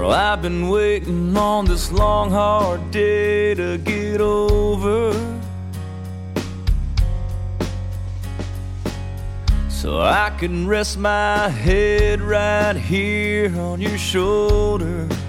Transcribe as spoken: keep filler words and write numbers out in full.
Girl, I've been waiting on this long, hard day to get over, so I can rest my head right here on your shoulder.